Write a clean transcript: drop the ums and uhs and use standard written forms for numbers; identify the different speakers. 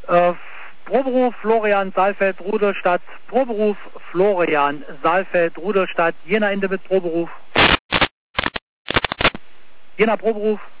Speaker 1: Proberuf Florian Saalfeld, Rudolstadt. Proberuf Florian Saalfeld, Rudolstadt. Jena Ende mit Proberuf. Jena Proberuf.